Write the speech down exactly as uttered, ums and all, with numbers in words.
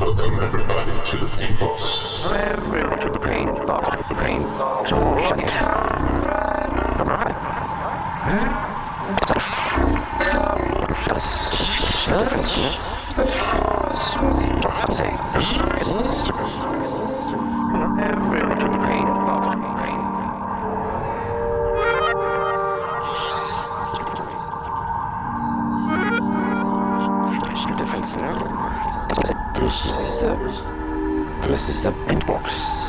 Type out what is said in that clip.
Welcome everybody to the paint box. Everyone to the paint box. The paint box. Alright. Alright. Everyone to the paint box. Difference, no? This is a, this is a paint box.